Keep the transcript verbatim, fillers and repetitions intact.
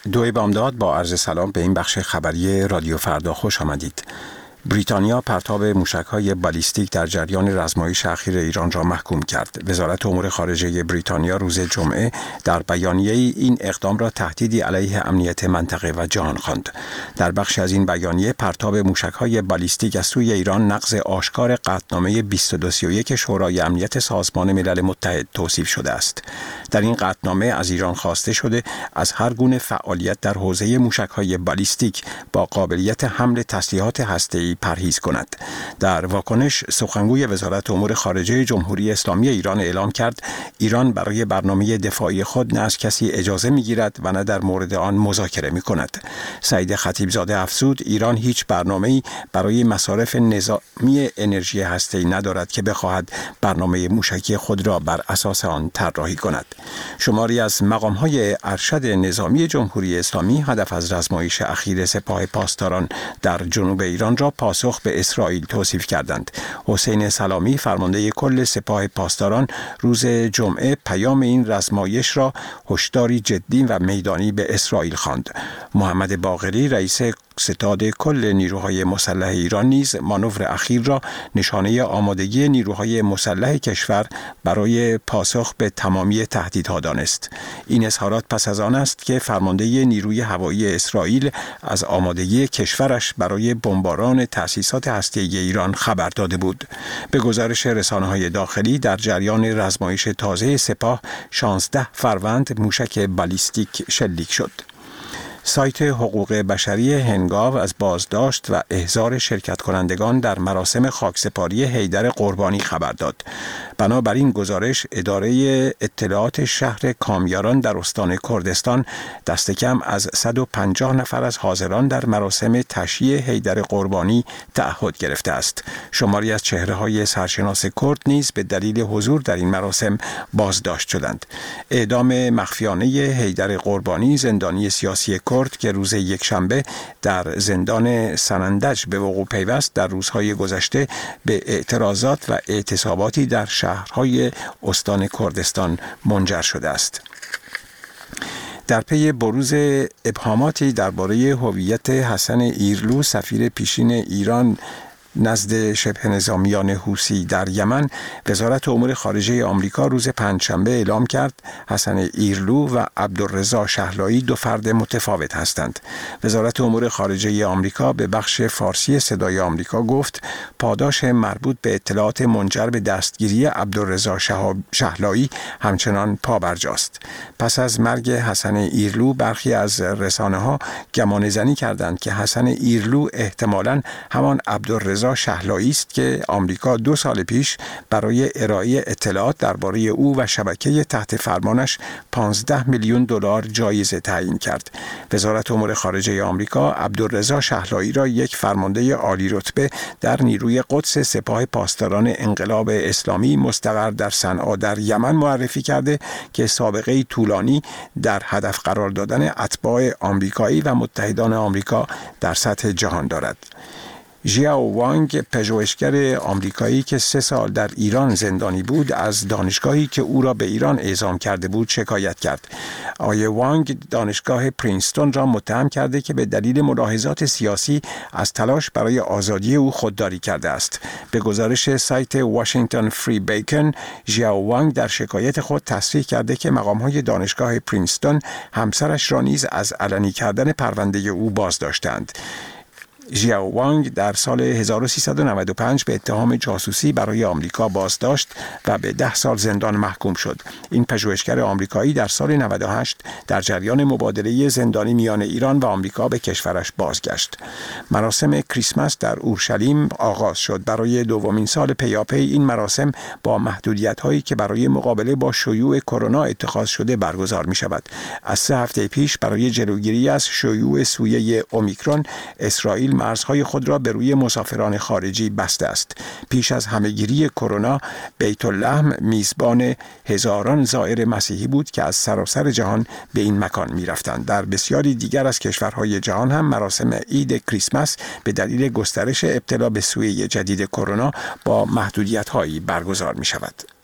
دوی بامداد با عرض سلام به این بخش خبری رادیو فردا خوش آمدید. بریتانیا پرتاب موشک‌های بالیستیک در جریان رزمایش اخیر ایران را محکوم کرد. وزارت امور خارجه بریتانیا روز جمعه در بیانیه‌ای این اقدام را تهدیدی علیه امنیت منطقه و جهان خواند. در بخش از این بیانیه پرتاب موشک‌های بالیستیک از سوی ایران نقض آشکار قطعنامه بیست و دو سی و یک شورای امنیت سازمان ملل متحد توصیف شده است. در این قطعنامه از ایران خواسته شده از هر گونه فعالیت در حوزه موشک‌های بالیستیک با قابلیت حمل تسلیحات هسته‌ای پرهیز کند. در واکنش سخنگوی وزارت امور خارجه جمهوری اسلامی ایران اعلام کرد ایران برای برنامه دفاعی خود نه از کسی اجازه می‌گیرد و نه در مورد آن مذاکره می‌کند. سعید خطیبزاده افزود ایران هیچ برنامه‌ای برای مصارف نظامی انرژی هسته‌ای ندارد که بخواهد برنامه موشکی خود را بر اساس آن طراحی کند. شماری از مقام‌های ارشد نظامی جمهوری اسلامی هدف از رزمایش اخیر سپاه پاسداران در جنوب ایران را پاسخ به اسرائیل توصیف کردند. حسین سلامی فرمانده کل سپاه پاسداران روز جمعه پیام این رزمایش را هشداری جدی و میدانی به اسرائیل خواند. محمد باقری رئیس ستاد کل نیروهای مسلح ایران نیز مانور اخیر را نشانه آمادگی نیروهای مسلح کشور برای پاسخ به تمامی تهدیدها دانست. این اظهارات پس از آن است که فرمانده نیروی هوایی اسرائیل از آمادگی کشورش برای بمباران تأسیسات هسته‌ای ایران خبر داده بود. به گزارش رسانه‌های داخلی در جریان رزمایش تازه سپاه شانزده فروند موشک بالیستیک شلیک شد. سایت حقوق بشری هنگاو از بازداشت و احضار شرکت کنندگان در مراسم خاکسپاری حیدر قربانی خبر داد. بنابراین گزارش اداره اطلاعات شهر کامیاران در استان کردستان دست کم از صد و پنجاه نفر از حاضران در مراسم تشییع حیدر قربانی تعهد گرفته است. شماری از چهره‌های سرشناس کرد نیز به دلیل حضور در این مراسم بازداشت شدند. اعدام مخفیانه حیدر قربانی زندانی سیاسی کرد که روز یکشنبه در زندان سنندج به وقوع پیوست در روزهای گذشته به اعتراضات و اعتصاباتی در شهرهای استان کردستان منجر شده است. در پی بروز ابهاماتی درباره هویت حسن ایرلو سفیر پیشین ایران نزد شبه نظامیان حوثی در یمن، وزارت امور خارجه آمریکا روز پنجشنبه اعلام کرد حسن ایرلو و عبدالرضا شهلایی دو فرد متفاوت هستند. وزارت امور خارجه آمریکا به بخش فارسی صدای آمریکا گفت پاداش مربوط به اطلاعات منجر به دستگیری عبدالرضا شهلایی همچنان پابرجاست. پس از مرگ حسن ایرلو برخی از رسانه‌ها گمانه‌زنی کردند که حسن ایرلو احتمالاً همان عبدالرضا شهلایی است که آمریکا دو سال پیش برای ارائه اطلاعات درباره او و شبکه تحت فرمانش پانزده میلیون دلار جایزه تعیین کرد. وزارت امور خارجه آمریکا عبدالرضا شهلایی را یک فرمانده عالی رتبه در نیروی قدس سپاه پاسداران انقلاب اسلامی مستقر در صنعا در یمن معرفی کرده که سابقه طولانی در هدف قرار دادن اتباع آمریکایی و متحدان آمریکا در سطح جهان دارد. ژیاو وانگ پژوهشگر آمریکایی که سه سال در ایران زندانی بود از دانشگاهی که او را به ایران اعزام کرده بود شکایت کرد. آقای وانگ دانشگاه پرینستون را متهم کرده که به دلیل ملاحظات سیاسی از تلاش برای آزادی او خودداری کرده است. به گزارش سایت واشنگتن فری بیکن، ژیاو وانگ در شکایت خود تصریح کرده که مقام‌های دانشگاه پرینستون همسرش را نیز از علنی کردن پرونده او بازداشتند. ژیاو وانگ در سال هزار و سیصد و نود و پنج به اتهام جاسوسی برای آمریکا بازداشت و به ده سال زندان محکوم شد. این پژوهشگر آمریکایی در سال نود و هشت در جریان مبادله زندانی میان ایران و آمریکا به کشورش بازگشت. مراسم کریسمس در اورشلیم آغاز شد. برای دومین سال پیاپی این مراسم با محدودیت‌هایی که برای مقابله با شیوع کرونا اتخاذ شده برگزار می‌شود. از سه هفته پیش برای جلوگیری از شیوع سویه اومیکرون، اسرائیل مرزهای خود را به روی مسافران خارجی بسته است. پیش از همهگیری کرونا، بیت اللحم میزبان هزاران زائر مسیحی بود که از سراسر جهان به این مکان می رفتند. در بسیاری دیگر از کشورهای جهان هم مراسم عید کریسمس به دلیل گسترش ابتلا به سویه جدید کرونا با محدودیت‌هایی برگزار می شود.